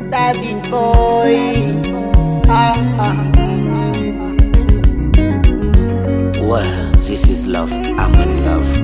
David boy. Well, this is love, I'm in love.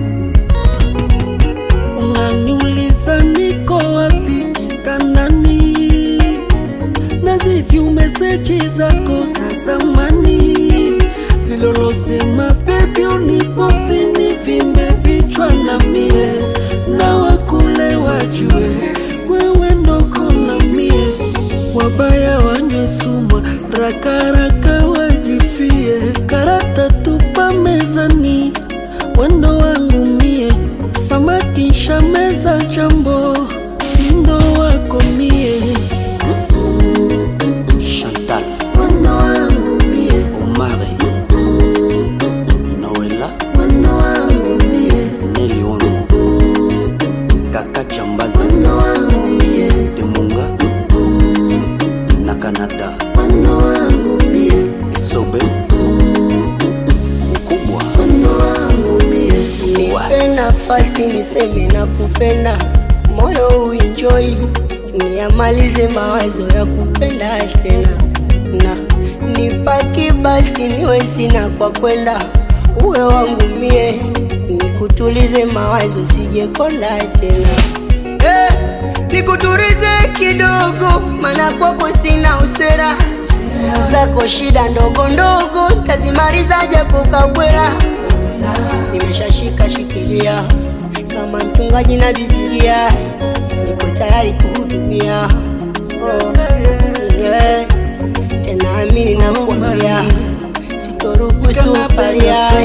Unaniuliza niko wapi kitandani, nazivyu meseji zako za zamani, zilolosema baby uniposti nivimbe bichwa na mie, na wakule wajue wewe ndoko na mie, wabaya wanywe sumu rakaraka wajifie, karata tupa mezani wendo wangu mie, samaki shameza jambo ndo wako mie. Chantal, Wendo wangu mie, Omari, Noela, wendo wangu mie, Nelly wangu, Kaka Chambazi, wendo wangu mie, Demunga, na Canada, wendo wangu mie, Isobe, Mkubwa, wendo wangu mie. Nipe nafasi niseme na kupenda, moyo uenjoy, niamalize mawazo ya kupenda tena, na nipaki basi niwe sina kwa kwenda, uwe wangu mie, nikutulize mawazo sije konda tena. Nikutulize kidogo, mana kwako sina usera, zako shida ndogo ndogo tazimaliza japo kabwela. Nimeshashika shikilia kama mchungaji na Biblia, niko tayari kuhudumia. Tena amini na kuambia, sitoruhusu paria.